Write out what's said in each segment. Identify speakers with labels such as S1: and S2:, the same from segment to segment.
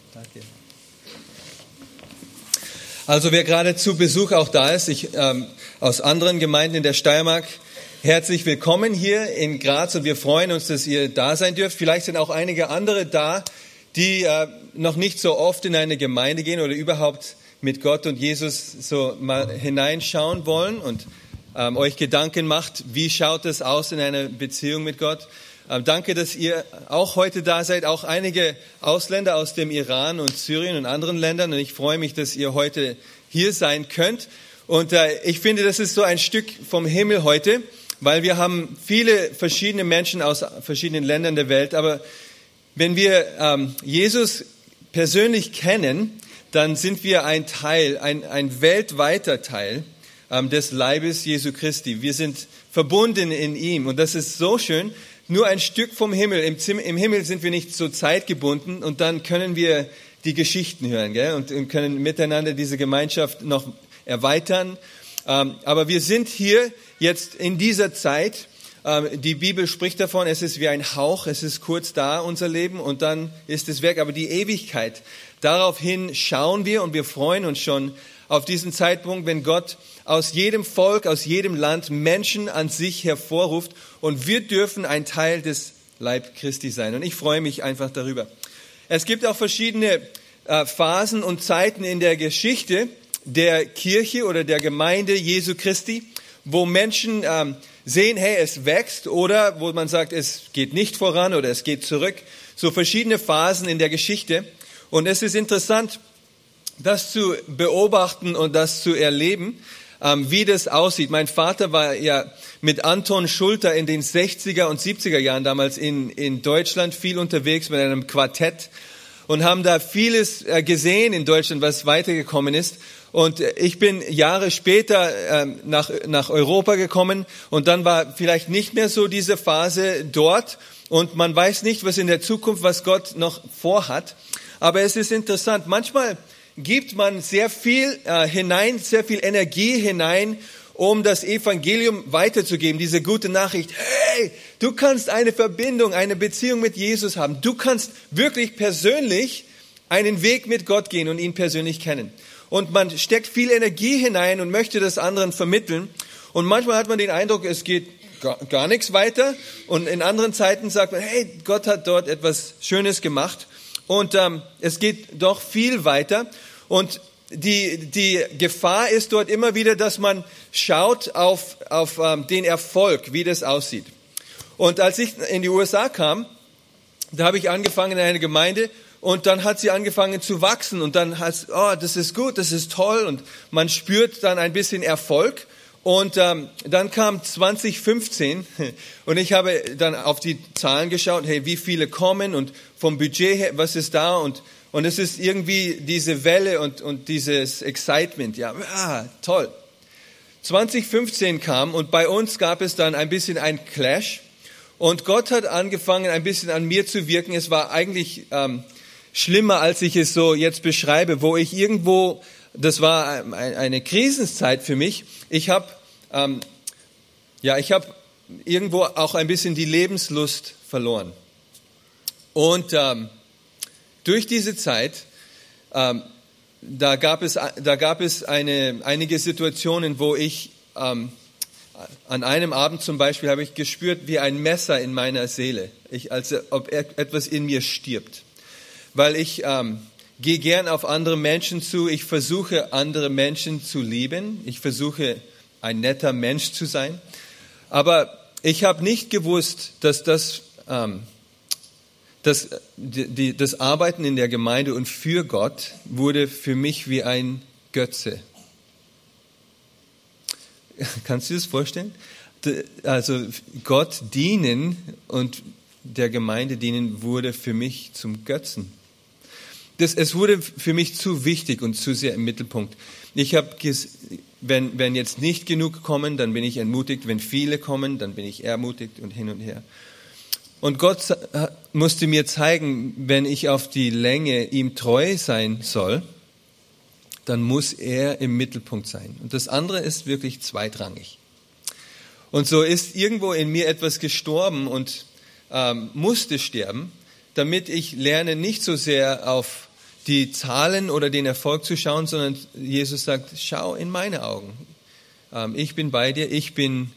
S1: Danke. Also wer gerade zu Besuch auch da ist, aus anderen Gemeinden in der Steiermark, herzlich willkommen hier in Graz und wir freuen uns, dass ihr da sein dürft. Vielleicht sind auch einige andere da, die noch nicht so oft in eine Gemeinde gehen oder überhaupt mit Gott und Jesus so mal hineinschauen wollen und euch Gedanken macht, wie schaut es aus in einer Beziehung mit Gott. Danke, dass ihr auch heute da seid, auch einige Ausländer aus dem Iran und Syrien und anderen Ländern. Und ich freue mich, dass ihr heute hier sein könnt. Und ich finde, das ist so ein Stück vom Himmel heute, weil wir haben viele verschiedene Menschen aus verschiedenen Ländern der Welt. Aber wenn wir Jesus persönlich kennen, dann sind wir ein Teil, ein weltweiter Teil des Leibes Jesu Christi. Wir sind verbunden in ihm. Und das ist so schön. Nur ein Stück vom Himmel. Im Himmel sind wir nicht so zeitgebunden und dann können wir die Geschichten hören, gell? Und können miteinander diese Gemeinschaft noch erweitern. Aber wir sind hier jetzt in dieser Zeit. Die Bibel spricht davon, es ist wie ein Hauch, es ist kurz da, unser Leben, und dann ist es weg. Aber die Ewigkeit, daraufhin schauen wir und wir freuen uns schon auf diesen Zeitpunkt, wenn Gott aus jedem Volk, aus jedem Land Menschen an sich hervorruft und wir dürfen ein Teil des Leib Christi sein. Und ich freue mich einfach darüber. Es gibt auch verschiedene Phasen und Zeiten in der Geschichte der Kirche oder der Gemeinde Jesu Christi, wo Menschen sehen, hey, es wächst, oder wo man sagt, es geht nicht voran oder es geht zurück. So verschiedene Phasen in der Geschichte. Und es ist interessant, das zu beobachten und das zu erleben, wie das aussieht. Mein Vater war ja mit Anton Schulter in den 60er und 70er Jahren damals in Deutschland viel unterwegs mit einem Quartett und haben da vieles gesehen in Deutschland, was weitergekommen ist. Und ich bin Jahre später nach Europa gekommen und dann war vielleicht nicht mehr so diese Phase dort und man weiß nicht, was in der Zukunft, was Gott noch vorhat. Aber es ist interessant, manchmal gibt man sehr viel hinein, sehr viel Energie hinein, um das Evangelium weiterzugeben, diese gute Nachricht. Hey, du kannst eine Verbindung, eine Beziehung mit Jesus haben. Du kannst wirklich persönlich einen Weg mit Gott gehen und ihn persönlich kennen. Und man steckt viel Energie hinein und möchte das anderen vermitteln. Und manchmal hat man den Eindruck, es geht gar nichts weiter. Und in anderen Zeiten sagt man, hey, Gott hat dort etwas Schönes gemacht. Und es geht doch viel weiter. Und die Gefahr ist dort immer wieder, dass man schaut auf den Erfolg, wie das aussieht. Und als ich in die USA kam, da habe ich angefangen in einer Gemeinde und dann hat sie angefangen zu wachsen und dann heißt, oh, das ist gut, das ist toll und man spürt dann ein bisschen Erfolg. Und dann kam 2015 und ich habe dann auf die Zahlen geschaut, hey, wie viele kommen und vom Budget her, was ist da, und es ist irgendwie diese Welle und dieses Excitement, ja, toll. 2015 kam und bei uns gab es dann ein bisschen ein Clash und Gott hat angefangen ein bisschen an mir zu wirken. Es war eigentlich schlimmer, als ich es so jetzt beschreibe, wo ich irgendwo, das war eine Krisenzeit für mich. Ich habe irgendwo auch ein bisschen die Lebenslust verloren. Und durch diese Zeit, da gab es einige Situationen, wo ich an einem Abend zum Beispiel habe ich gespürt wie ein Messer in meiner Seele, als ob etwas in mir stirbt, weil ich gehe gern auf andere Menschen zu, ich versuche andere Menschen zu lieben, ich versuche ein netter Mensch zu sein, aber ich habe nicht gewusst, dass das Arbeiten in der Gemeinde und für Gott wurde für mich wie ein Götze. Kannst du dir das vorstellen? Also Gott dienen und der Gemeinde dienen wurde für mich zum Götzen. Es wurde für mich zu wichtig und zu sehr im Mittelpunkt. Ich habe, wenn jetzt nicht genug kommen, dann bin ich entmutigt. Wenn viele kommen, dann bin ich ermutigt und hin und her. Und Gott musste mir zeigen, wenn ich auf die Länge ihm treu sein soll, dann muss er im Mittelpunkt sein. Und das andere ist wirklich zweitrangig. Und so ist irgendwo in mir etwas gestorben und musste sterben, damit ich lerne, nicht so sehr auf die Zahlen oder den Erfolg zu schauen, sondern Jesus sagt, schau in meine Augen. Ich bin bei dir, ich bin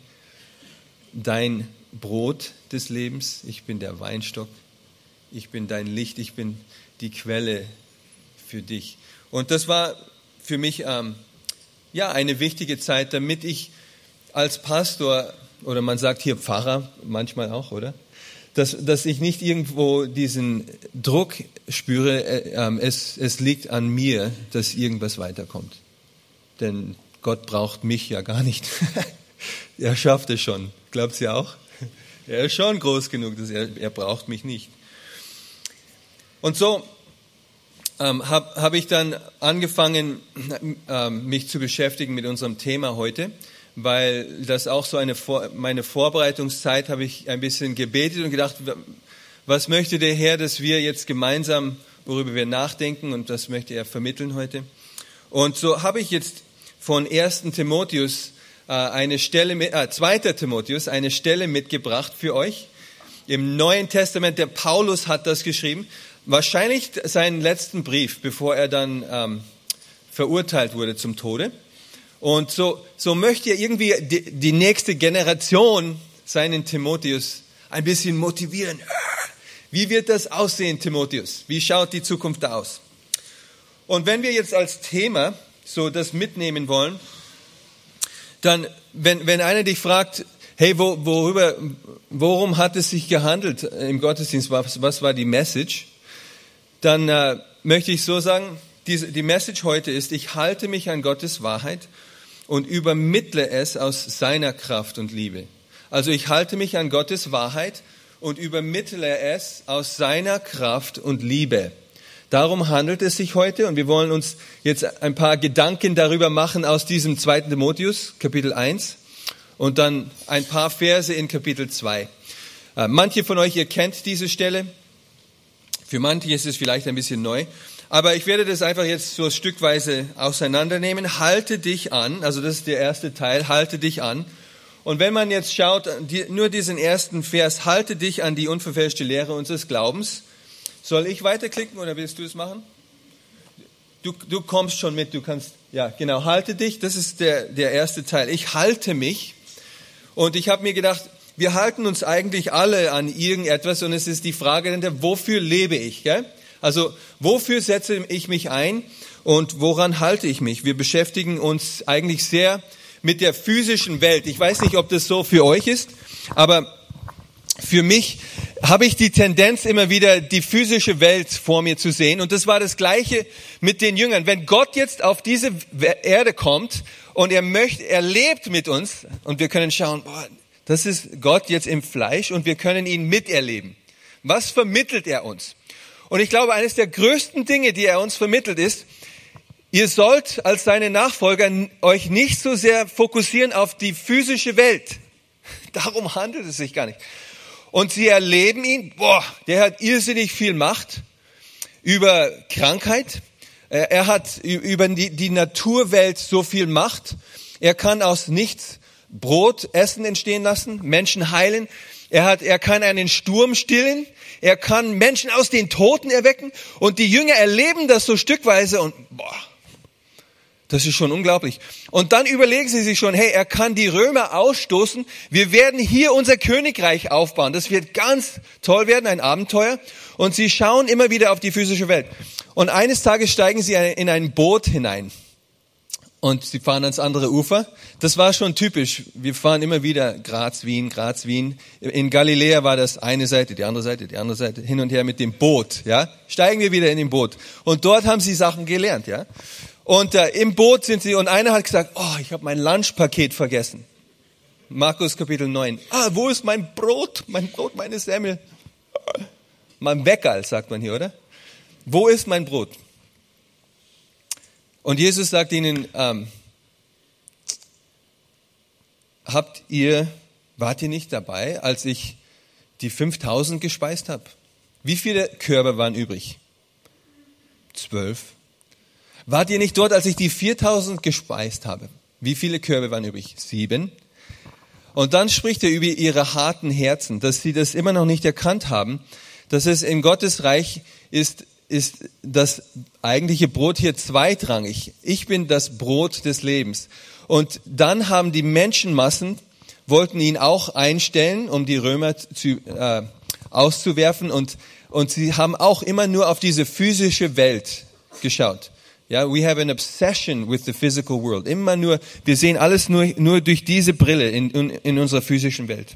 S1: dein Brot des Lebens, ich bin der Weinstock, ich bin dein Licht, ich bin die Quelle für dich. Und das war für mich eine wichtige Zeit, damit ich als Pastor, oder man sagt hier Pfarrer, manchmal auch, oder? Dass ich nicht irgendwo diesen Druck spüre, es liegt an mir, dass irgendwas weiterkommt. Denn Gott braucht mich ja gar nicht. Er schafft es schon. Glaubt ihr auch? Er ist schon groß genug, dass er braucht mich nicht. Und so habe ich dann angefangen, mich zu beschäftigen mit unserem Thema heute, weil das auch so meine Vorbereitungszeit habe ich ein bisschen gebetet und gedacht, was möchte der Herr, dass wir jetzt gemeinsam, worüber wir nachdenken, und das möchte er vermitteln heute. Und so habe ich jetzt von 1. Timotheus 2. Timotheus eine Stelle mitgebracht für euch. Im Neuen Testament, der Paulus hat das geschrieben, wahrscheinlich seinen letzten Brief, bevor er dann verurteilt wurde zum Tode. Und so möchte er irgendwie die nächste Generation, seinen Timotheus, ein bisschen motivieren. Wie wird das aussehen, Timotheus? Wie schaut die Zukunft aus? Und wenn wir jetzt als Thema so das mitnehmen wollen, dann, wenn einer dich fragt, hey, worum hat es sich gehandelt im Gottesdienst, was war die Message? Dann möchte ich so sagen, die Message heute ist, ich halte mich an Gottes Wahrheit und übermittle es aus seiner Kraft und Liebe. Also ich halte mich an Gottes Wahrheit und übermittle es aus seiner Kraft und Liebe. Darum handelt es sich heute, und wir wollen uns jetzt ein paar Gedanken darüber machen aus diesem 2. Timotheus, Kapitel 1, und dann ein paar Verse in Kapitel 2. Manche von euch, ihr kennt diese Stelle, für manche ist es vielleicht ein bisschen neu, aber ich werde das einfach jetzt so stückweise auseinandernehmen. Halte dich an, also das ist der erste Teil, halte dich an. Und wenn man jetzt schaut, nur diesen ersten Vers, halte dich an die unverfälschte Lehre unseres Glaubens. Soll ich weiterklicken oder willst du es machen? Du kommst schon mit, du kannst, ja genau, halte dich, das ist der erste Teil. Ich halte mich, und ich habe mir gedacht, wir halten uns eigentlich alle an irgendetwas, und es ist die Frage, wofür lebe ich? Gell? Also wofür setze ich mich ein und woran halte ich mich? Wir beschäftigen uns eigentlich sehr mit der physischen Welt. Ich weiß nicht, ob das so für euch ist, aber für mich habe ich die Tendenz, immer wieder die physische Welt vor mir zu sehen. Und das war das Gleiche mit den Jüngern. Wenn Gott jetzt auf diese Erde kommt und er lebt mit uns, und wir können schauen, das ist Gott jetzt im Fleisch, und wir können ihn miterleben. Was vermittelt er uns? Und ich glaube, eines der größten Dinge, die er uns vermittelt, ist, ihr sollt als seine Nachfolger euch nicht so sehr fokussieren auf die physische Welt. Darum handelt es sich gar nicht. Und sie erleben ihn, der hat irrsinnig viel Macht über Krankheit. Er hat über die Naturwelt so viel Macht. Er kann aus nichts Brot, Essen entstehen lassen, Menschen heilen. Er kann einen Sturm stillen. Er kann Menschen aus den Toten erwecken. Und die Jünger erleben das so stückweise, und das ist schon unglaublich. Und dann überlegen sie sich schon, hey, er kann die Römer ausstoßen. Wir werden hier unser Königreich aufbauen. Das wird ganz toll werden, ein Abenteuer. Und sie schauen immer wieder auf die physische Welt. Und eines Tages steigen sie in ein Boot hinein. Und sie fahren ans andere Ufer. Das war schon typisch. Wir fahren immer wieder Graz, Wien. In Galiläa war das eine Seite, die andere Seite, hin und her mit dem Boot. Ja, steigen wir wieder in den Boot. Und dort haben sie Sachen gelernt. Ja. Und im Boot sind sie, und einer hat gesagt, ich habe mein Lunchpaket vergessen. Markus Kapitel 9. Wo ist mein Brot, meine Semmel? Mein Bäckerl, sagt man hier, oder? Wo ist mein Brot? Und Jesus sagt ihnen, wart ihr nicht dabei, als ich die 5000 gespeist habe? Wie viele Körbe waren übrig? 12. Wart ihr nicht dort, als ich die 4000 gespeist habe? Wie viele Körbe waren übrig? 7. Und dann spricht er über ihre harten Herzen, dass sie das immer noch nicht erkannt haben, dass es in Gottes Reich ist ist das eigentliche Brot hier zweitrangig. Ich bin das Brot des Lebens. Und dann haben die Menschenmassen, wollten ihn auch einstellen, um die Römer auszuwerfen. Und sie haben auch immer nur auf diese physische Welt geschaut. Ja, we have an obsession with the physical world. Immer nur, wir sehen alles nur durch diese Brille in unserer physischen Welt.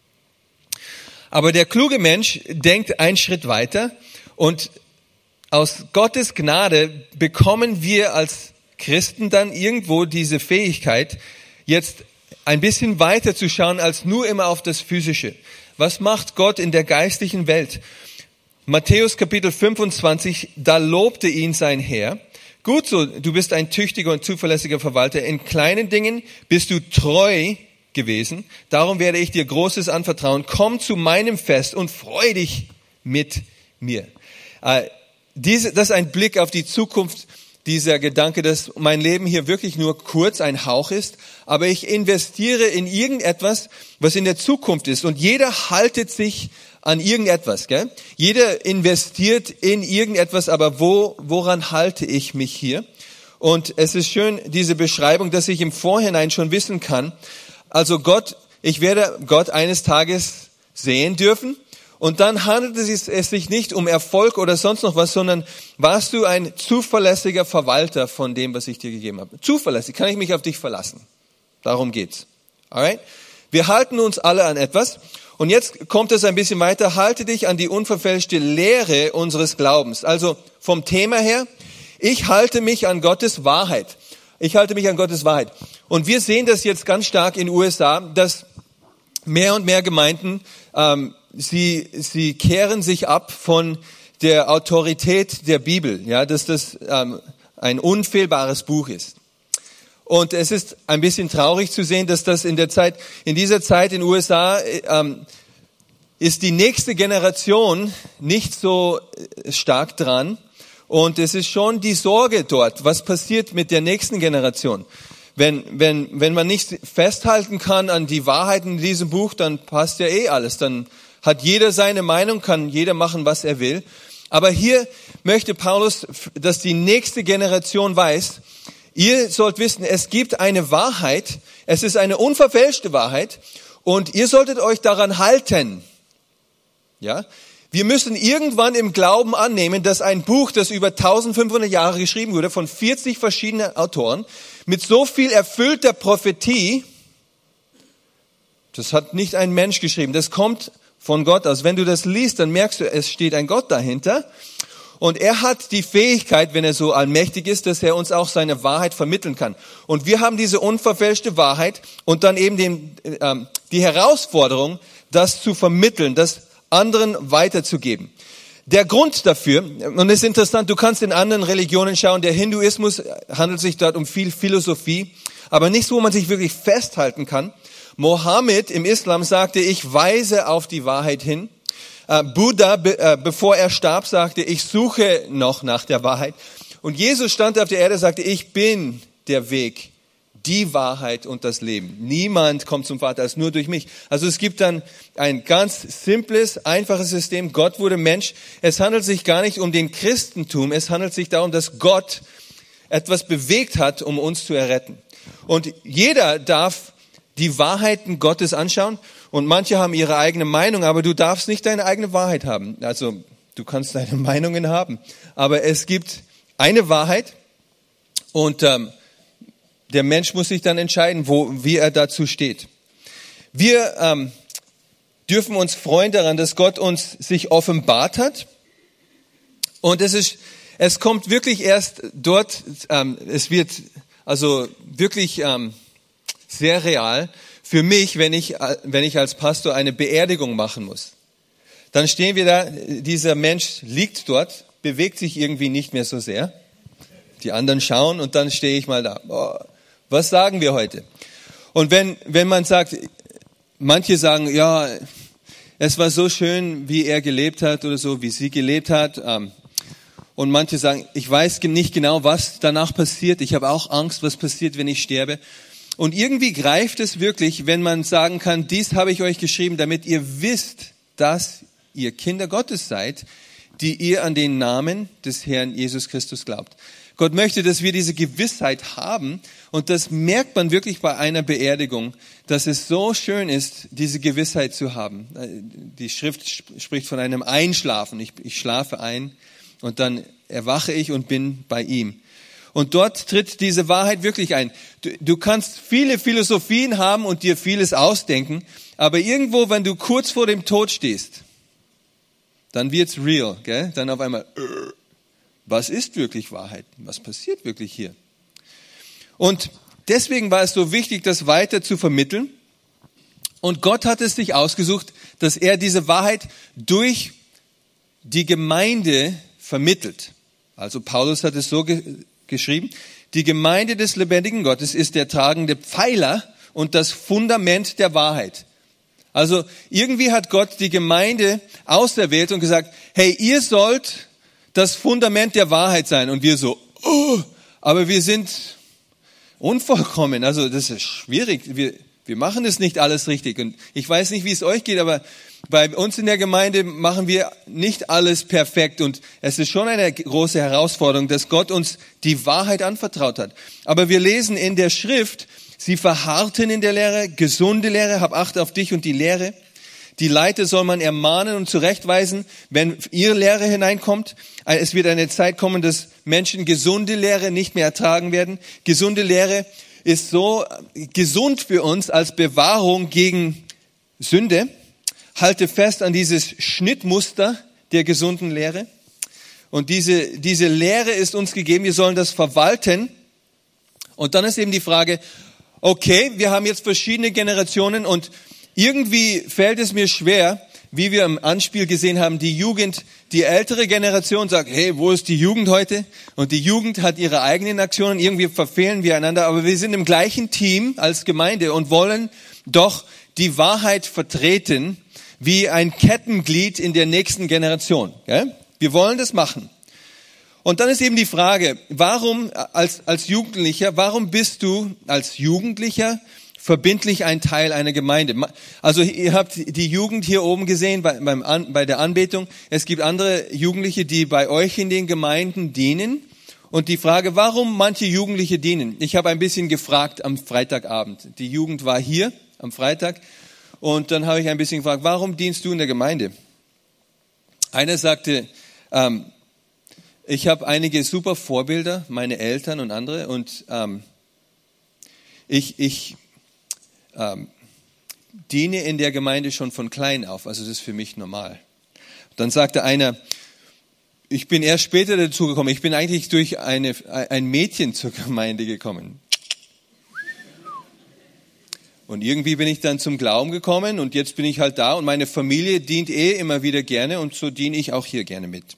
S1: Aber der kluge Mensch denkt einen Schritt weiter und aus Gottes Gnade bekommen wir als Christen dann irgendwo diese Fähigkeit, jetzt ein bisschen weiter zu schauen als nur immer auf das Physische. Was macht Gott in der geistlichen Welt? Matthäus Kapitel 25, da lobte ihn sein Herr. Gut so, du bist ein tüchtiger und zuverlässiger Verwalter. In kleinen Dingen bist du treu gewesen. Darum werde ich dir Großes anvertrauen. Komm zu meinem Fest und freu dich mit mir. Das ist ein Blick auf die Zukunft, dieser Gedanke, dass mein Leben hier wirklich nur kurz ein Hauch ist, aber ich investiere in irgendetwas, was in der Zukunft ist. Und jeder haltet sich an irgendetwas, gell? Jeder investiert in irgendetwas, aber woran halte ich mich hier? Und es ist schön, diese Beschreibung, dass ich im Vorhinein schon wissen kann, also ich werde Gott eines Tages sehen dürfen. Und dann handelt es sich nicht um Erfolg oder sonst noch was, sondern warst du ein zuverlässiger Verwalter von dem, was ich dir gegeben habe? Zuverlässig, kann ich mich auf dich verlassen? Darum geht's. Alright? Wir halten uns alle an etwas. Und jetzt kommt es ein bisschen weiter. Halte dich an die unverfälschte Lehre unseres Glaubens. Also vom Thema her, ich halte mich an Gottes Wahrheit. Ich halte mich an Gottes Wahrheit. Und wir sehen das jetzt ganz stark in den USA, dass mehr und mehr Gemeinden, sie kehren sich ab von der Autorität der Bibel, ja, dass das ein unfehlbares Buch ist. Und es ist ein bisschen traurig zu sehen, dass das in dieser Zeit in den USA ist die nächste Generation nicht so stark dran. Und es ist schon die Sorge dort, was passiert mit der nächsten Generation. Wenn man nicht festhalten kann an die Wahrheiten in diesem Buch, dann passt ja alles. Dann hat jeder seine Meinung, kann jeder machen, was er will. Aber hier möchte Paulus, dass die nächste Generation weiß, ihr sollt wissen, es gibt eine Wahrheit, es ist eine unverfälschte Wahrheit und ihr solltet euch daran halten. Ja? Wir müssen irgendwann im Glauben annehmen, dass ein Buch, das über 1500 Jahre geschrieben wurde, von 40 verschiedenen Autoren, mit so viel erfüllter Prophetie, das hat nicht ein Mensch geschrieben, das kommt von Gott aus. Wenn du das liest, dann merkst du, es steht ein Gott dahinter. Und er hat die Fähigkeit, wenn er so allmächtig ist, dass er uns auch seine Wahrheit vermitteln kann. Und wir haben diese unverfälschte Wahrheit und dann eben die Herausforderung, das zu vermitteln, das anderen weiterzugeben. Der Grund dafür, und es ist interessant, du kannst in anderen Religionen schauen, der Hinduismus handelt sich dort um viel Philosophie, aber nichts, wo man sich wirklich festhalten kann. Mohammed im Islam sagte, ich weise auf die Wahrheit hin. Buddha, bevor er starb, sagte, ich suche noch nach der Wahrheit. Und Jesus stand auf der Erde und sagte, ich bin der Weg, die Wahrheit und das Leben. Niemand kommt zum Vater als nur durch mich. Also es gibt dann ein ganz simples, einfaches System. Gott wurde Mensch. Es handelt sich gar nicht um den Christentum. Es handelt sich darum, dass Gott etwas bewegt hat, um uns zu erretten. Und jeder darf die Wahrheiten Gottes anschauen. Und manche haben ihre eigene Meinung, aber du darfst nicht deine eigene Wahrheit haben. Also du kannst deine Meinungen haben. Aber es gibt eine Wahrheit und der Mensch muss sich dann entscheiden, wie er dazu steht. Wir dürfen uns freuen daran, dass Gott uns sich offenbart hat. Und es kommt wirklich erst dort, es wird also wirklich sehr real für mich, wenn ich als Pastor eine Beerdigung machen muss. Dann stehen wir da, dieser Mensch liegt dort, bewegt sich irgendwie nicht mehr so sehr. Die anderen schauen und dann stehe ich mal da. Oh, was sagen wir heute? Und wenn man sagt, manche sagen, ja, es war so schön, wie er gelebt hat oder so, wie sie gelebt hat. Und manche sagen, ich weiß nicht genau, was danach passiert. Ich habe auch Angst, was passiert, wenn ich sterbe. Und irgendwie greift es wirklich, wenn man sagen kann, dies habe ich euch geschrieben, damit ihr wisst, dass ihr Kinder Gottes seid, die ihr an den Namen des Herrn Jesus Christus glaubt. Gott möchte, dass wir diese Gewissheit haben, und das merkt man wirklich bei einer Beerdigung, dass es so schön ist, diese Gewissheit zu haben. Die Schrift spricht von einem Einschlafen. Ich schlafe ein und dann erwache ich und bin bei ihm. Und dort tritt diese Wahrheit wirklich ein. Du kannst viele Philosophien haben und dir vieles ausdenken, aber irgendwo, wenn du kurz vor dem Tod stehst, dann wird's real, gell? Dann auf einmal, was ist wirklich Wahrheit? Was passiert wirklich hier? Und deswegen war es so wichtig, das weiter zu vermitteln. Und Gott hat es sich ausgesucht, dass er diese Wahrheit durch die Gemeinde vermittelt. Also Paulus hat es so geschrieben: Die Gemeinde des lebendigen Gottes ist der tragende Pfeiler und das Fundament der Wahrheit. Also irgendwie hat Gott die Gemeinde auserwählt und gesagt, hey, ihr sollt das Fundament der Wahrheit sein. Und wir so, aber wir sind unvollkommen. Also das ist schwierig. Wir machen es nicht alles richtig. Und ich weiß nicht, wie es euch geht, aber bei uns in der Gemeinde machen wir nicht alles perfekt. Und es ist schon eine große Herausforderung, dass Gott uns die Wahrheit anvertraut hat. Aber wir lesen in der Schrift, sie verharrten in der Lehre, gesunde Lehre, hab Acht auf dich und die Lehre. Die Leiter soll man ermahnen und zurechtweisen, wenn ihre Lehre hineinkommt. Es wird eine Zeit kommen, dass Menschen gesunde Lehre nicht mehr ertragen werden. Gesunde Lehre ist so gesund für uns als Bewahrung gegen Sünde. Halte fest an dieses Schnittmuster der gesunden Lehre. Und diese Lehre ist uns gegeben, wir sollen das verwalten. Und dann ist eben die Frage, okay, wir haben jetzt verschiedene Generationen und irgendwie fällt es mir schwer, wie wir im Anspiel gesehen haben, die Jugend, die ältere Generation sagt, hey, wo ist die Jugend heute? Und die Jugend hat ihre eigenen Aktionen, irgendwie verfehlen wir einander, aber wir sind im gleichen Team als Gemeinde und wollen doch die Wahrheit vertreten, wie ein Kettenglied in der nächsten Generation. Wir wollen das machen. Und dann ist eben die Frage, warum als Jugendlicher, warum bist du als Jugendlicher verbindlich ein Teil einer Gemeinde? Also ihr habt die Jugend hier oben gesehen bei der Anbetung. Es gibt andere Jugendliche, die bei euch in den Gemeinden dienen. Und die Frage, warum manche Jugendliche dienen? Ich habe ein bisschen gefragt am Freitagabend. Die Jugend war hier am Freitag. Und dann habe ich ein bisschen gefragt, warum dienst du in der Gemeinde? Einer sagte, ich habe einige super Vorbilder, meine Eltern und andere. Und ich diene in der Gemeinde schon von klein auf, also das ist für mich normal. Dann sagte einer, ich bin erst später dazu gekommen, ich bin eigentlich durch ein Mädchen zur Gemeinde gekommen. Und irgendwie bin ich dann zum Glauben gekommen und jetzt bin ich halt da und meine Familie dient immer wieder gerne und so diene ich auch hier gerne mit.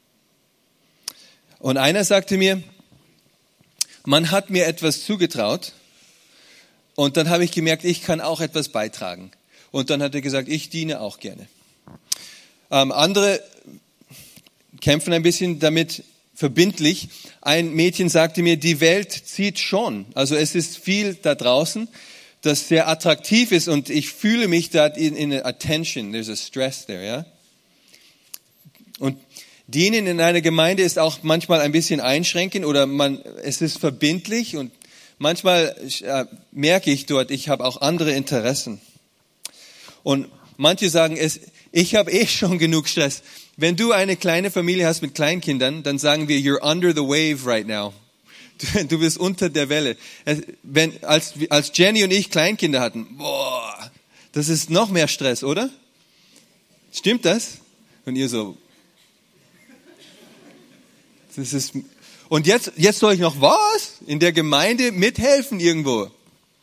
S1: Und einer sagte mir, man hat mir etwas zugetraut, und dann habe ich gemerkt, ich kann auch etwas beitragen. Und dann hat er gesagt, ich diene auch gerne. Andere kämpfen ein bisschen damit verbindlich. Ein Mädchen sagte mir, die Welt zieht schon. Also es ist viel da draußen, das sehr attraktiv ist und ich fühle mich da in attention. There's a stress there, ja. Und dienen in einer Gemeinde ist auch manchmal ein bisschen einschränkend oder es ist verbindlich und manchmal merke ich dort, ich habe auch andere Interessen. Und manche sagen, ich habe schon genug Stress. Wenn du eine kleine Familie hast mit Kleinkindern, dann sagen wir, you're under the wave right now. Du bist unter der Welle. Als Jenny und ich Kleinkinder hatten, das ist noch mehr Stress, oder? Stimmt das? Und ihr so, das ist... Und jetzt soll ich noch was? In der Gemeinde mithelfen irgendwo.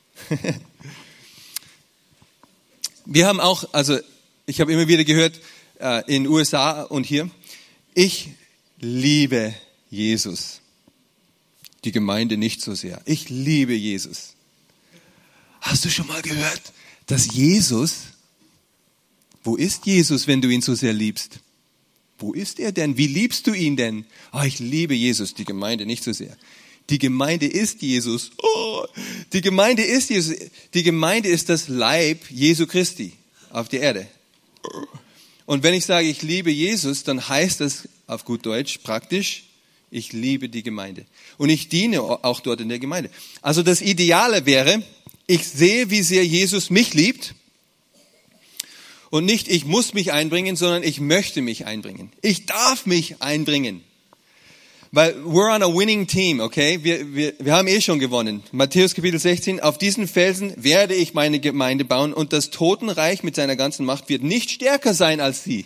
S1: Wir haben auch, also ich habe immer wieder gehört, in den USA und hier, ich liebe Jesus. Die Gemeinde nicht so sehr. Ich liebe Jesus. Hast du schon mal gehört, dass Jesus, wo ist Jesus, wenn du ihn so sehr liebst? Wo ist er denn? Wie liebst du ihn denn? Ich liebe Jesus, die Gemeinde nicht so sehr. Die Gemeinde ist Jesus. Die Gemeinde ist Jesus. Die Gemeinde ist das Leib Jesu Christi auf der Erde. Und wenn ich sage, ich liebe Jesus, dann heißt das auf gut Deutsch praktisch, ich liebe die Gemeinde. Und ich diene auch dort in der Gemeinde. Also das Ideale wäre, ich sehe, wie sehr Jesus mich liebt. Und nicht, ich muss mich einbringen, sondern ich möchte mich einbringen. Ich darf mich einbringen. Weil we're on a winning team, okay? Wir haben schon gewonnen. Matthäus Kapitel 16, auf diesen Felsen werde ich meine Gemeinde bauen und das Totenreich mit seiner ganzen Macht wird nicht stärker sein als sie.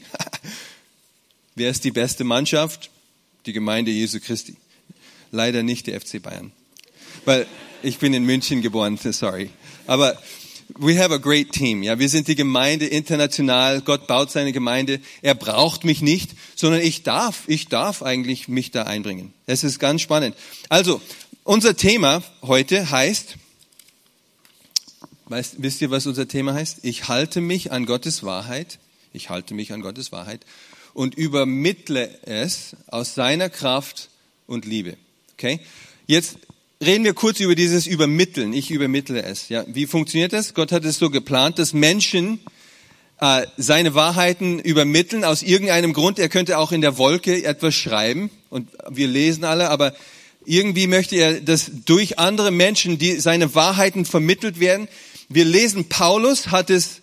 S1: Wer ist die beste Mannschaft? Die Gemeinde Jesu Christi. Leider nicht der FC Bayern. Weil ich bin in München geboren, sorry. Aber we have a great team. Ja, wir sind die Gemeinde international. Gott baut seine Gemeinde. Er braucht mich nicht, sondern ich darf eigentlich mich da einbringen. Es ist ganz spannend. Also, unser Thema heute heißt, wisst ihr, was unser Thema heißt? Ich halte mich an Gottes Wahrheit. Ich halte mich an Gottes Wahrheit und übermittle es aus seiner Kraft und Liebe. Okay? Jetzt reden wir kurz über dieses Übermitteln. Ich übermittle es. Ja, wie funktioniert das? Gott hat es so geplant, dass Menschen seine Wahrheiten übermitteln aus irgendeinem Grund. Er könnte auch in der Wolke etwas schreiben und wir lesen alle, aber irgendwie möchte er, dass durch andere Menschen seine Wahrheiten vermittelt werden. Wir lesen, Paulus hat es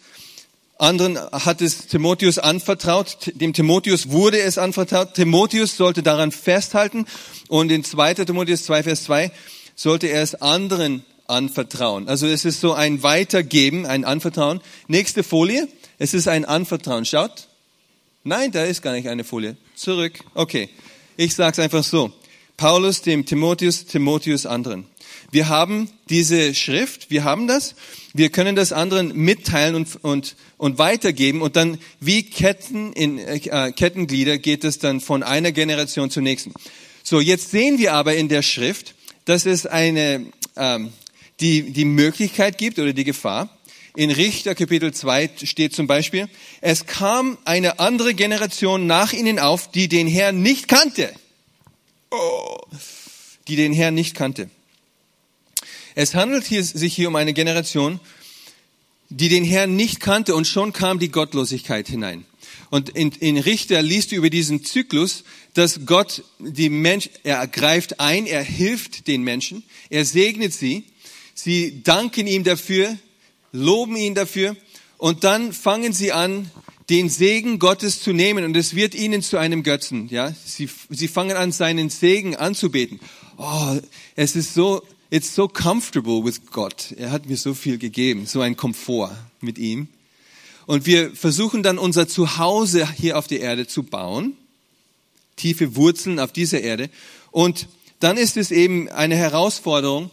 S1: Timotheus anvertraut. Dem Timotheus wurde es anvertraut. Timotheus sollte daran festhalten und in 2. Timotheus 2, Vers 2 sollte er es anderen anvertrauen. Also es ist so ein Weitergeben, ein Anvertrauen. Nächste Folie. Es ist ein Anvertrauen. Schaut. Nein, da ist gar nicht eine Folie. Zurück. Okay. Ich sag's einfach so. Paulus dem Timotheus, Timotheus anderen. Wir haben diese Schrift, wir haben das. Wir können das anderen mitteilen und weitergeben und dann wie Kettenglieder geht es dann von einer Generation zur nächsten. So, jetzt sehen wir aber in der Schrift, dass es die Möglichkeit gibt oder die Gefahr. In Richter Kapitel 2 steht zum Beispiel, es kam eine andere Generation nach ihnen auf, die den Herrn nicht kannte. Die den Herrn nicht kannte. Es handelt sich hier um eine Generation, die den Herrn nicht kannte und schon kam die Gottlosigkeit hinein. Und in Richter liest du über diesen Zyklus, dass Gott er greift ein, er hilft den Menschen, er segnet sie, sie danken ihm dafür, loben ihn dafür und dann fangen sie an, den Segen Gottes zu nehmen und es wird ihnen zu einem Götzen. Ja, sie fangen an, seinen Segen anzubeten. Oh, it's so comfortable with God. Er hat mir so viel gegeben, so ein Komfort mit ihm. Und wir versuchen dann unser Zuhause hier auf der Erde zu bauen, tiefe Wurzeln auf dieser Erde. Und dann ist es eben eine Herausforderung.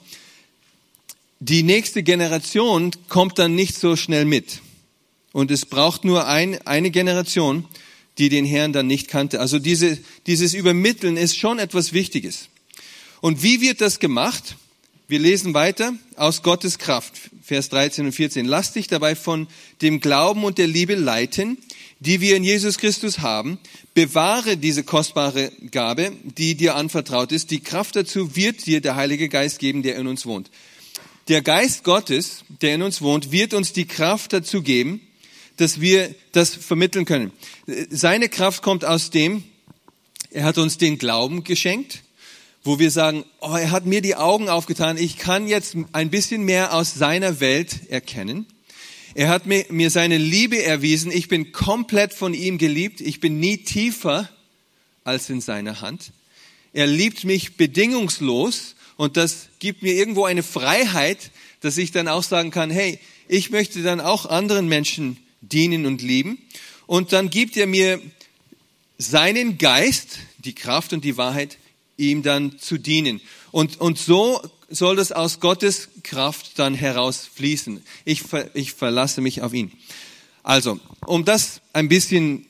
S1: Die nächste Generation kommt dann nicht so schnell mit. Und es braucht nur eine Generation, die den Herrn dann nicht kannte. Also dieses Übermitteln ist schon etwas Wichtiges. Und wie wird das gemacht? Wir lesen weiter aus Gottes Kraft, Vers 13 und 14. Lass dich dabei von dem Glauben und der Liebe leiten, die wir in Jesus Christus haben. Bewahre diese kostbare Gabe, die dir anvertraut ist. Die Kraft dazu wird dir der Heilige Geist geben, der in uns wohnt. Der Geist Gottes, der in uns wohnt, wird uns die Kraft dazu geben, dass wir das vermitteln können. Seine Kraft kommt aus dem, er hat uns den Glauben geschenkt, wo wir sagen, oh, er hat mir die Augen aufgetan, ich kann jetzt ein bisschen mehr aus seiner Welt erkennen. Er hat mir seine Liebe erwiesen, ich bin komplett von ihm geliebt, ich bin nie tiefer als in seiner Hand. Er liebt mich bedingungslos und das gibt mir irgendwo eine Freiheit, dass ich dann auch sagen kann, hey, ich möchte dann auch anderen Menschen dienen und lieben. Und dann gibt er mir seinen Geist, die Kraft und die Wahrheit, ihm dann zu dienen. Und so soll das aus Gottes Kraft dann herausfließen. Ich verlasse mich auf ihn. Also, um das ein bisschen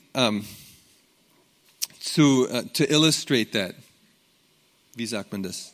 S1: to illustrate that. Wie sagt man das?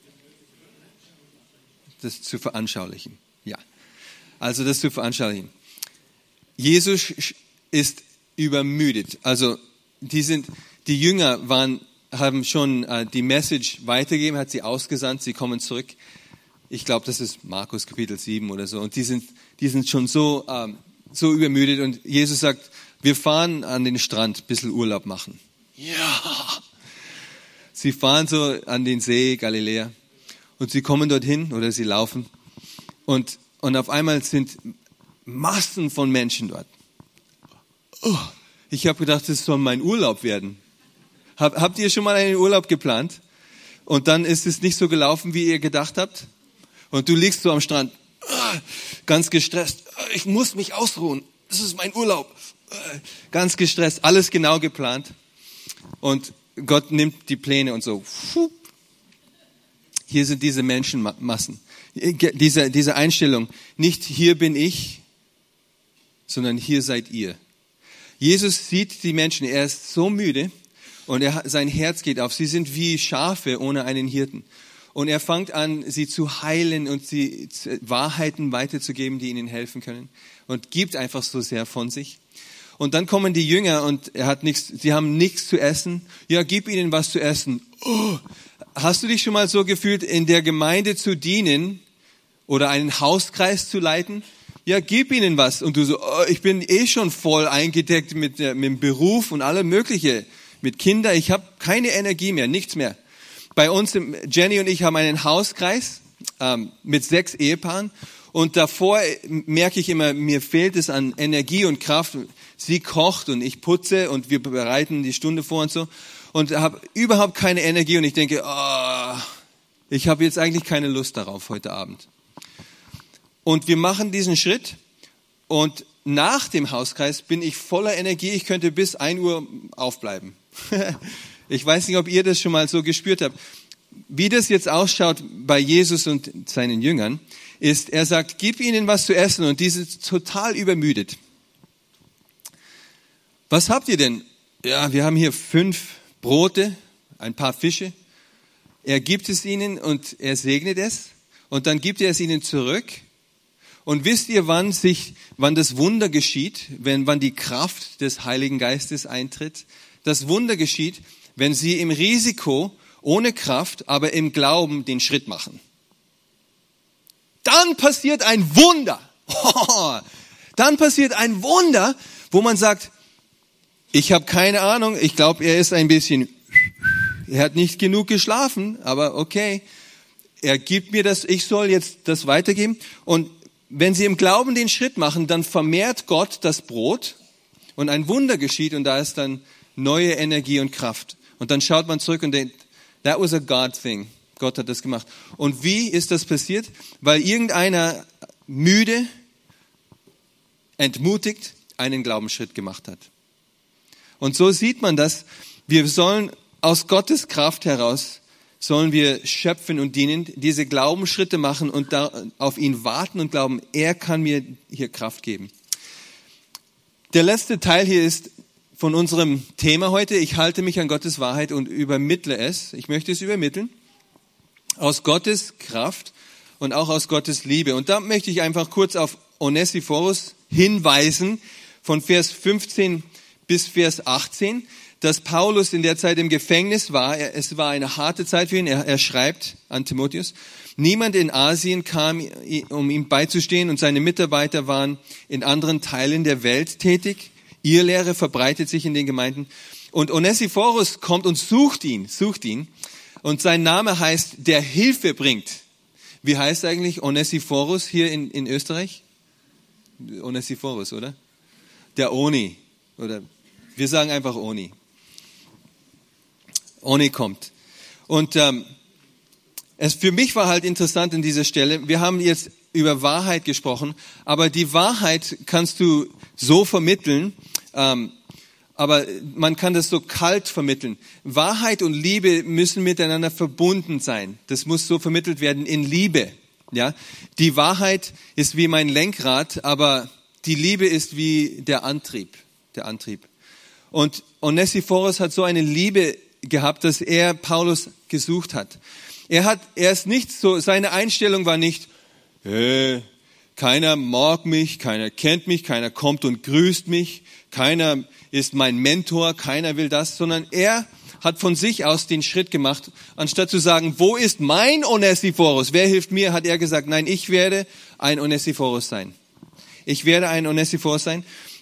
S1: Das zu veranschaulichen. Ja. Also das zu veranschaulichen. Jesus ist übermüdet. Also die Jünger haben schon die Message weitergegeben, hat sie ausgesandt, sie kommen zurück. Ich glaube, das ist Markus Kapitel 7 oder so. Und die sind schon so übermüdet. Und Jesus sagt, wir fahren an den Strand, ein bisschen Urlaub machen. Ja. Sie fahren so an den See Galiläa und sie kommen dorthin oder sie laufen und auf einmal sind Massen von Menschen dort. Oh, ich habe gedacht, das soll mein Urlaub werden. Habt ihr schon mal einen Urlaub geplant? Und dann ist es nicht so gelaufen, wie ihr gedacht habt? Und du liegst so am Strand, ganz gestresst. Ich muss mich ausruhen. Das ist mein Urlaub. Ganz gestresst, alles genau geplant. Und Gott nimmt die Pläne und so. Hier sind diese Menschenmassen. Diese Einstellung. Nicht hier bin ich, sondern hier seid ihr. Jesus sieht die Menschen. Er ist so müde und sein Herz geht auf. Sie sind wie Schafe ohne einen Hirten. Und er fängt an, sie zu heilen und sie Wahrheiten weiterzugeben, die ihnen helfen können. Und gibt einfach so sehr von sich. Und dann kommen die Jünger und sie haben nichts zu essen. Ja, gib ihnen was zu essen. Oh, hast du dich schon mal so gefühlt, in der Gemeinde zu dienen oder einen Hauskreis zu leiten? Ja, gib ihnen was. Und du so, oh, ich bin schon voll eingedeckt mit dem Beruf und allem Mögliche. Mit Kindern, ich habe keine Energie mehr, nichts mehr. Bei uns, Jenny und ich haben einen Hauskreis mit 6 Ehepaaren und davor merke ich immer, mir fehlt es an Energie und Kraft. Sie kocht und ich putze und wir bereiten die Stunde vor und so und habe überhaupt keine Energie und ich denke, ich habe jetzt eigentlich keine Lust darauf heute Abend. Und wir machen diesen Schritt und nach dem Hauskreis bin ich voller Energie, ich könnte bis 1 Uhr aufbleiben. Ich weiß nicht, ob ihr das schon mal so gespürt habt. Wie das jetzt ausschaut bei Jesus und seinen Jüngern, ist, er sagt, gib ihnen was zu essen und die sind total übermüdet. Was habt ihr denn? Ja, wir haben hier 5 Brote, ein paar Fische. Er gibt es ihnen und er segnet es und dann gibt er es ihnen zurück. Und wisst ihr, wann das Wunder geschieht, wann die Kraft des Heiligen Geistes eintritt? Das Wunder geschieht, wenn sie im Risiko, ohne Kraft, aber im Glauben den Schritt machen. Dann passiert ein Wunder. Dann passiert ein Wunder, wo man sagt, ich habe keine Ahnung, ich glaube, er hat nicht genug geschlafen, aber okay, er gibt mir das, ich soll jetzt das weitergeben. Und wenn sie im Glauben den Schritt machen, dann vermehrt Gott das Brot und ein Wunder geschieht und da ist dann neue Energie und Kraft. Und dann schaut man zurück und denkt, that was a God thing. Gott hat das gemacht. Und wie ist das passiert? Weil irgendeiner müde, entmutigt, einen Glaubensschritt gemacht hat. Und so sieht man das. Wir sollen aus Gottes Kraft heraus, sollen wir schöpfen und dienen, diese Glaubensschritte machen und auf ihn warten und glauben, er kann mir hier Kraft geben. Der letzte Teil hier ist von unserem Thema heute. Ich halte mich an Gottes Wahrheit und übermittle es. Ich möchte es übermitteln. Aus Gottes Kraft und auch aus Gottes Liebe. Und da möchte ich einfach kurz auf Onesiphorus hinweisen, von Vers 15 bis Vers 18, dass Paulus in der Zeit im Gefängnis war. Es war eine harte Zeit für ihn. Er schreibt an Timotheus, niemand in Asien kam, um ihm beizustehen und seine Mitarbeiter waren in anderen Teilen der Welt tätig. Irrlehre verbreitet sich in den Gemeinden. Und Onesiphorus kommt und sucht ihn. Und sein Name heißt, der Hilfe bringt. Wie heißt eigentlich Onesiphorus hier in Österreich? Onesiphorus, oder? Der Oni. Oder wir sagen einfach Oni. Oni kommt. Und für mich war halt interessant an dieser Stelle, wir haben jetzt über Wahrheit gesprochen, aber die Wahrheit kannst du so vermitteln, aber man kann das so kalt vermitteln. Wahrheit und Liebe müssen miteinander verbunden sein. Das muss so vermittelt werden in Liebe. Ja, die Wahrheit ist wie mein Lenkrad, aber die Liebe ist wie der Antrieb. Und Onesiphorus hat so eine Liebe gehabt, dass er Paulus gesucht hat. Er ist nicht so, seine Einstellung war nicht, keiner mag mich, keiner kennt mich, keiner kommt und grüßt mich, keiner ist mein Mentor, keiner will das, sondern er hat von sich aus den Schritt gemacht, anstatt zu sagen, wo ist mein Onesiphorus, wer hilft mir, hat er gesagt, nein, ich werde ein Onesiphorus sein. Ich werde ein Onesiphorus sein.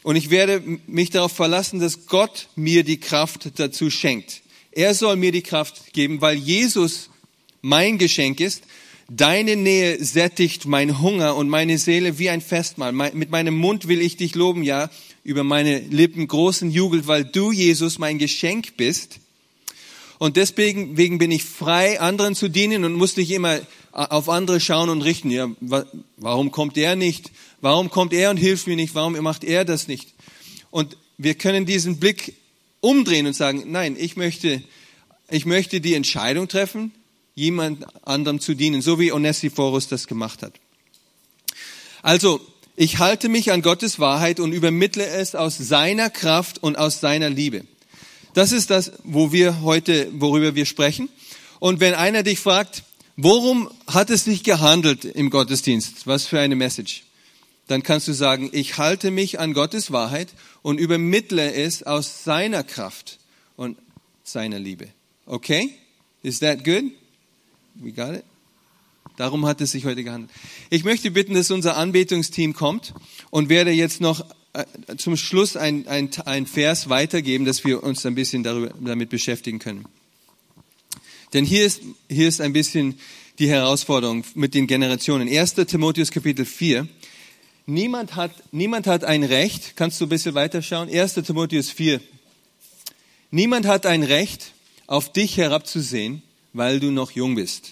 S1: Und ich werde mich darauf verlassen, dass Gott mir die Kraft dazu schenkt. Er soll mir die Kraft geben, weil Jesus mein Geschenk ist. Deine Nähe sättigt mein Hunger und meine Seele wie ein Festmahl. Mit meinem Mund will ich dich loben, ja, über meine Lippen großen jubelt, weil du, Jesus, mein Geschenk bist. Und deswegen bin ich frei, anderen zu dienen und muss nicht immer auf andere schauen und richten. Ja, warum kommt er nicht? Warum kommt er und hilft mir nicht? Warum macht er das nicht? Und wir können diesen Blick umdrehen und sagen, nein, ich möchte die Entscheidung treffen, jemand anderem zu dienen, so wie Onesiphorus das gemacht hat. Also, ich halte mich an Gottes Wahrheit und übermittle es aus seiner Kraft und aus seiner Liebe. Das ist das, worüber wir sprechen. Und wenn einer dich fragt, worum hat es sich gehandelt im Gottesdienst? Was für eine Message? Dann kannst du sagen, ich halte mich an Gottes Wahrheit und übermittle es aus seiner Kraft und seiner Liebe. Okay? Is that good? We got it? Darum hat es sich heute gehandelt. Ich möchte bitten, dass unser Anbetungsteam kommt und werde jetzt noch zum Schluss ein Vers weitergeben, dass wir uns ein bisschen damit beschäftigen können. Denn hier ist ein bisschen die Herausforderung mit den Generationen. 1. Timotheus Kapitel 4. Niemand hat ein Recht, kannst du ein bisschen weiterschauen? 1. Timotheus 4. Niemand hat ein Recht, auf dich herabzusehen, weil du noch jung bist.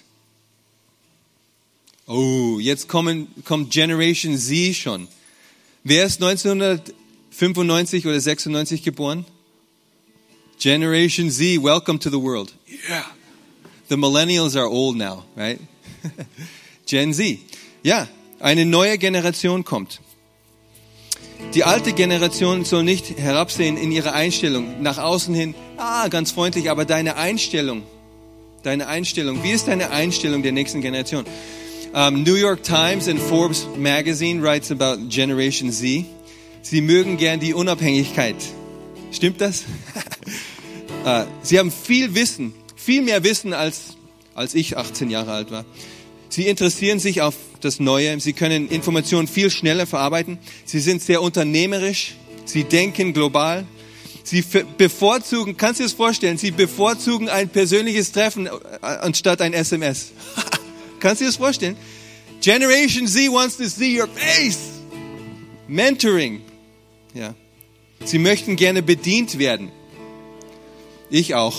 S1: Oh, jetzt kommt Generation Z schon. Wer ist 1995 oder 96 geboren? Generation Z, welcome to the world. Yeah. The millennials are old now, right? Gen Z. Ja, eine neue Generation kommt. Die alte Generation soll nicht herabsehen in ihrer Einstellung. Nach außen hin, ganz freundlich, aber deine Einstellung, wie ist deine Einstellung der nächsten Generation? New York Times and Forbes Magazine writes about Generation Z. Sie mögen gern die Unabhängigkeit. Stimmt das? Sie haben viel mehr Wissen als ich 18 Jahre alt war. Sie interessieren sich auf das Neue. Sie können Informationen viel schneller verarbeiten. Sie sind sehr unternehmerisch. Sie denken global. Sie bevorzugen, kannst du dir das vorstellen, sie bevorzugen ein persönliches Treffen anstatt ein SMS. Kannst du dir das vorstellen? Generation Z wants to see your face. Mentoring. Ja. Sie möchten gerne bedient werden. Ich auch.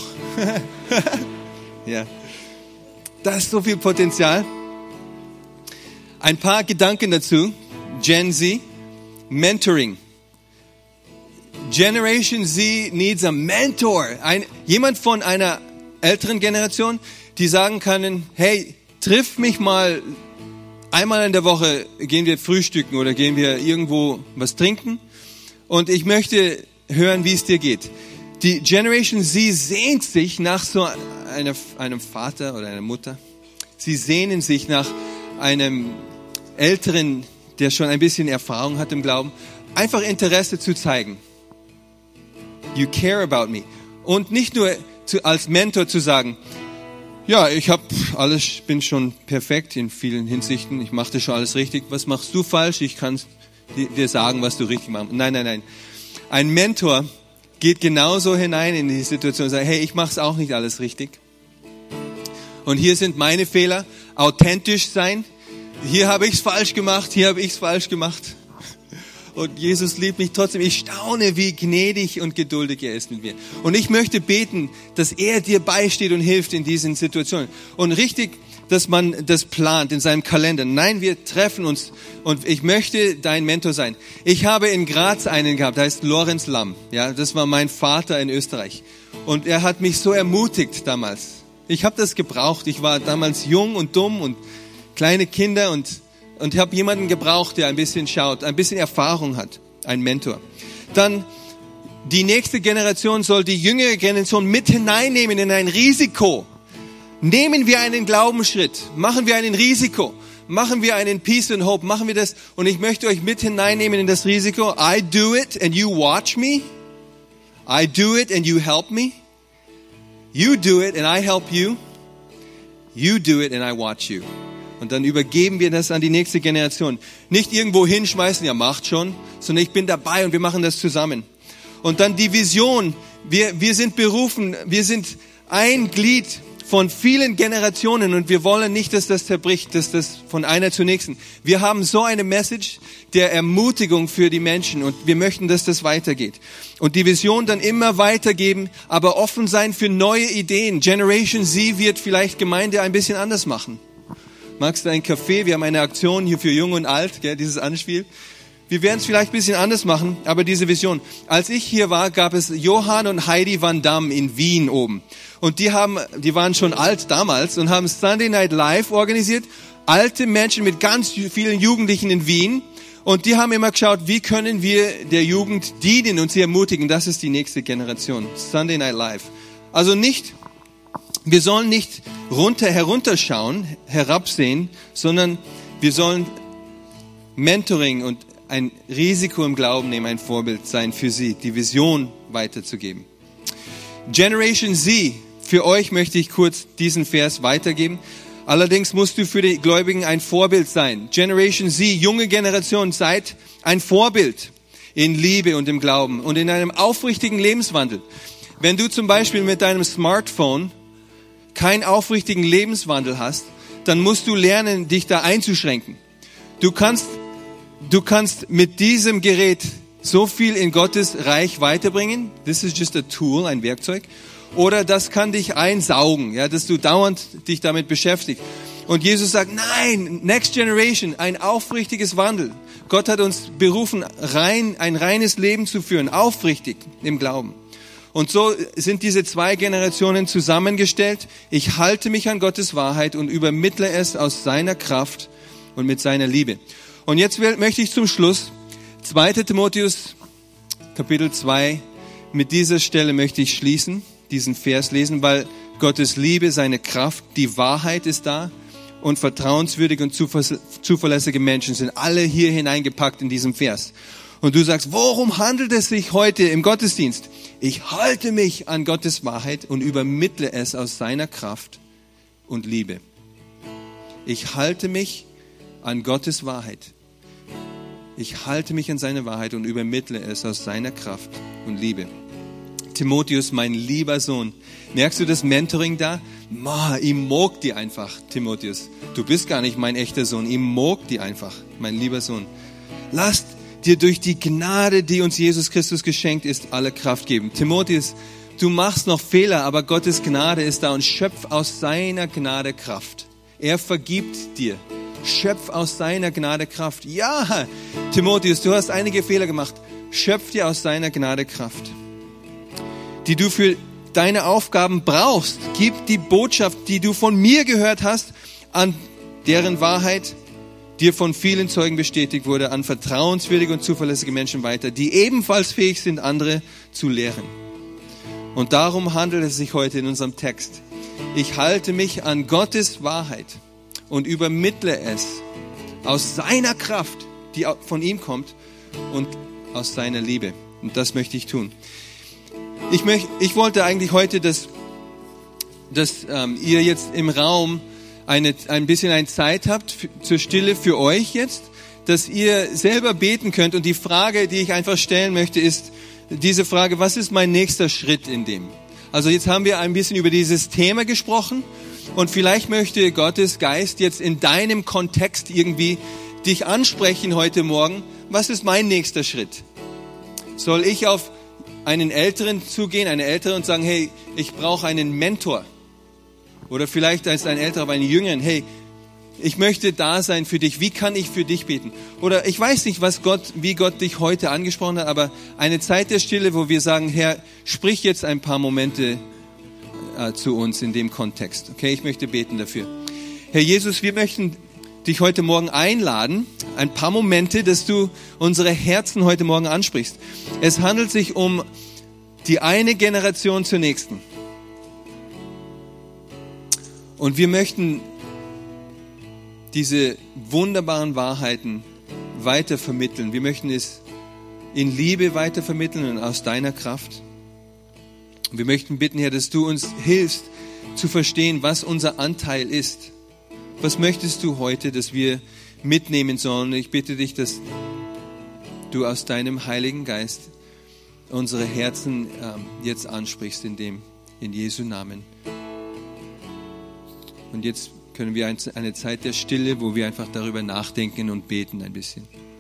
S1: Ja. Da ist so viel Potenzial. Ein paar Gedanken dazu. Gen Z. Mentoring. Generation Z needs a mentor. Jemand von einer älteren Generation, die sagen können, hey, triff mich mal einmal in der Woche, gehen wir frühstücken oder gehen wir irgendwo was trinken und ich möchte hören, wie es dir geht. Die Generation Z sehnt sich nach so einem Vater oder einer Mutter. Sie sehnen sich nach einem Älteren, der schon ein bisschen Erfahrung hat im Glauben, einfach Interesse zu zeigen. You care about me. Und nicht nur als Mentor zu sagen, ja, bin schon perfekt in vielen Hinsichten, ich mache das schon alles richtig. Was machst du falsch? Ich kann dir sagen, was du richtig machst. Nein. Ein Mentor geht genauso hinein in die Situation und sagt, hey, ich mache es auch nicht alles richtig. Und hier sind meine Fehler, authentisch sein. Hier habe ich es falsch gemacht, Und Jesus liebt mich trotzdem. Ich staune, wie gnädig und geduldig er ist mit mir. Und ich möchte beten, dass er dir beisteht und hilft in diesen Situationen. Und richtig, dass man das plant in seinem Kalender. Nein, wir treffen uns und ich möchte dein Mentor sein. Ich habe in Graz einen gehabt, der heißt Lorenz Lamm. Ja, das war mein Vater in Österreich. Und er hat mich so ermutigt damals. Ich habe das gebraucht. Ich war damals jung und dumm und kleine Kinder und ich habe jemanden gebraucht, der ein bisschen schaut, ein bisschen Erfahrung hat, ein Mentor. Dann die nächste Generation soll die jüngere Generation mit hineinnehmen in ein Risiko. Nehmen wir einen Glaubensschritt, machen wir ein Risiko, machen wir einen Peace and Hope, machen wir das und ich möchte euch mit hineinnehmen in das Risiko. I do it and you watch me. I do it and you help me. You do it and I help you. You do it and I watch you. Und dann übergeben wir das an die nächste Generation. Nicht irgendwo hinschmeißen, ja macht schon, sondern ich bin dabei und wir machen das zusammen. Und dann die Vision. Wir sind berufen, wir sind ein Glied von vielen Generationen und wir wollen nicht, dass das zerbricht, dass das von einer zur nächsten. Wir haben so eine Message der Ermutigung für die Menschen und wir möchten, dass das weitergeht. Und die Vision dann immer weitergeben, aber offen sein für neue Ideen. Generation Z wird vielleicht Gemeinde ein bisschen anders machen. Magst du einen Kaffee? Wir haben eine Aktion hier für Jung und Alt, gell, dieses Anspiel. Wir werden es vielleicht ein bisschen anders machen, aber diese Vision. Als ich hier war, gab es Johann und Heidi Van Damme in Wien oben. Und die waren schon alt damals und haben Sunday Night Live organisiert. Alte Menschen mit ganz vielen Jugendlichen in Wien. Und die haben immer geschaut, wie können wir der Jugend dienen und sie ermutigen. Das ist die nächste Generation. Sunday Night Live. Also wir sollen nicht herunterschauen, herabsehen, sondern wir sollen Mentoring und ein Risiko im Glauben nehmen, ein Vorbild sein für sie, die Vision weiterzugeben. Generation Z, für euch möchte ich kurz diesen Vers weitergeben. Allerdings musst du für die Gläubigen ein Vorbild sein. Generation Z, junge Generation, seid ein Vorbild in Liebe und im Glauben und in einem aufrichtigen Lebenswandel. Wenn du zum Beispiel mit deinem Smartphone keinen aufrichtigen Lebenswandel hast, dann musst du lernen, dich da einzuschränken. Du kannst mit diesem Gerät so viel in Gottes Reich weiterbringen. This is just a tool, ein Werkzeug. Oder das kann dich einsaugen, ja, dass du dauernd dich damit beschäftigst. Und Jesus sagt, nein, Next Generation, ein aufrichtiges Wandel. Gott hat uns berufen, ein reines Leben zu führen, aufrichtig im Glauben. Und so sind diese zwei Generationen zusammengestellt. Ich halte mich an Gottes Wahrheit und übermittle es aus seiner Kraft und mit seiner Liebe. Und jetzt möchte ich zum Schluss 2. Timotheus Kapitel 2, mit dieser Stelle möchte ich schließen, diesen Vers lesen, weil Gottes Liebe, seine Kraft, die Wahrheit ist da und vertrauenswürdige und zuverlässige Menschen sind alle hier hineingepackt in diesem Vers. Und du sagst, worum handelt es sich heute im Gottesdienst? Ich halte mich an Gottes Wahrheit und übermittle es aus seiner Kraft und Liebe. Ich halte mich an Gottes Wahrheit. Ich halte mich an seine Wahrheit und übermittle es aus seiner Kraft und Liebe. Timotheus, mein lieber Sohn, merkst du das Mentoring da? Ich mag die einfach, Timotheus. Du bist gar nicht mein echter Sohn. Ich mag die einfach, mein lieber Sohn. Lasst dir durch die Gnade, die uns Jesus Christus geschenkt ist, alle Kraft geben. Timotheus, du machst noch Fehler, aber Gottes Gnade ist da und schöpf aus seiner Gnade Kraft. Er vergibt dir. Schöpf aus seiner Gnade Kraft. Ja, Timotheus, du hast einige Fehler gemacht. Schöpf dir aus seiner Gnade Kraft, die du für deine Aufgaben brauchst. Gib die Botschaft, die du von mir gehört hast, an deren Wahrheit dir von vielen Zeugen bestätigt wurde, an vertrauenswürdige und zuverlässige Menschen weiter, die ebenfalls fähig sind, andere zu lehren. Und darum handelt es sich heute in unserem Text. Ich halte mich an Gottes Wahrheit und übermittle es aus seiner Kraft, die von ihm kommt, und aus seiner Liebe. Und das möchte ich tun. Ich wollte eigentlich heute, dass ihr jetzt im Raum ein bisschen eine Zeit habt zur Stille für euch jetzt, dass ihr selber beten könnt. Und die Frage, die ich einfach stellen möchte, ist diese Frage, was ist mein nächster Schritt in dem? Also jetzt haben wir ein bisschen über dieses Thema gesprochen und vielleicht möchte Gottes Geist jetzt in deinem Kontext irgendwie dich ansprechen heute Morgen. Was ist mein nächster Schritt? Soll ich auf einen Älteren zugehen, eine Ältere und sagen, hey, ich brauche einen Mentor? Oder vielleicht als ein Älterer, aber einen Jüngeren, hey, ich möchte da sein für dich. Wie kann ich für dich beten? Oder ich weiß nicht, wie Gott dich heute angesprochen hat, aber eine Zeit der Stille, wo wir sagen, Herr, sprich jetzt ein paar Momente zu uns in dem Kontext. Okay, ich möchte beten dafür. Herr Jesus, wir möchten dich heute Morgen einladen, ein paar Momente, dass du unsere Herzen heute Morgen ansprichst. Es handelt sich um die eine Generation zur nächsten. Und wir möchten diese wunderbaren Wahrheiten weiter vermitteln. Wir möchten es in Liebe weiter vermitteln und aus deiner Kraft. Und wir möchten bitten, Herr, dass du uns hilfst zu verstehen, was unser Anteil ist, Was möchtest du heute, dass wir mitnehmen sollen? Ich bitte dich, dass du aus deinem Heiligen Geist unsere Herzen jetzt ansprichst in Jesu Namen. Und jetzt können wir eine Zeit der Stille, wo wir einfach darüber nachdenken und beten ein bisschen.